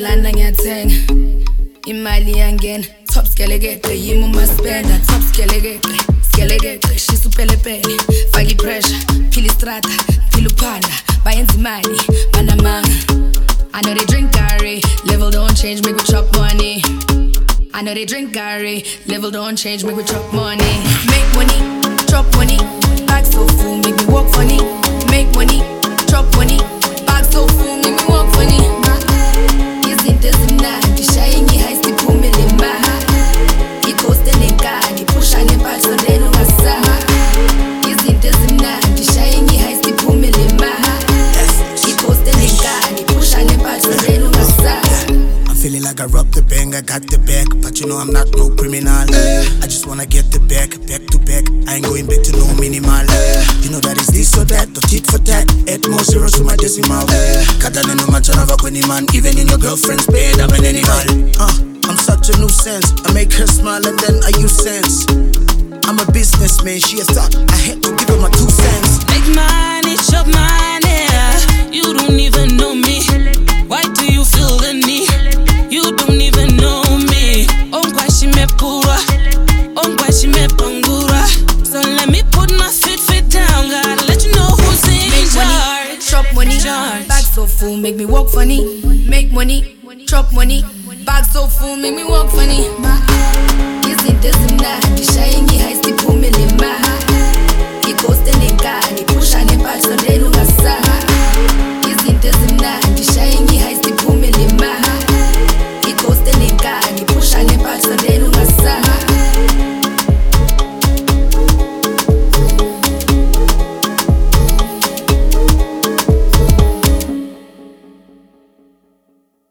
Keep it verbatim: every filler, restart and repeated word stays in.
Lana ngiyathenga imali yangena top skelegeqe yimi uma spenda top skelegeqe skelegeqe shisa upelepele faki pressure phila istrata phila uphanda bayenza imali banamanga. I know they drink Gary, level don't change, make we chop money. I know they drink Gary, level don't change, make we chop money. Make money, chop money, bag so full, make me walk funny. Make money, chop money, bag so full, make me walk funny. Isn't this enough? The shiny high still pull me in my heart. He posted in car, he push on the back so they know my side. Isn't this enough? The shiny high still pull me in my heart. He posted in car, he push on the back so they know my side. I'm feeling like I robbed the bank, I got the back, but you know I'm not no criminal. Uh, I just wanna get the back, back to back. I ain't going back to no minimal. Uh, you know that is this or that, or tit for tat. Add more zeros to my decimal. Kata neno machana kwenye man, even in your girlfriend's bed, I'm an animal. Uh, I'm such a nuisance. I make her smile and then I use sense. I'm a businessman, she a thought. I had to give her my two cents. Make money, chop money. You don't even know me. Why do you feel the need? You don't even know me. Ongwashi me pura, ongwashi me pangura. So let me put my feet feet down. Gotta let you know who's in Make charge. money, chop money, Charge. bag so full, make me walk funny. Make money, chop money, bag so full, make me walk funny. Isn't this enough? The shiny high still pull me in my heart.